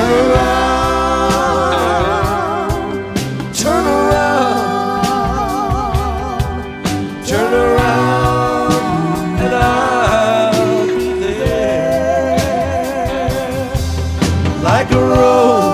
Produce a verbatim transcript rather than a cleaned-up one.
Turn around, turn around, turn around, and I'll be there like a rose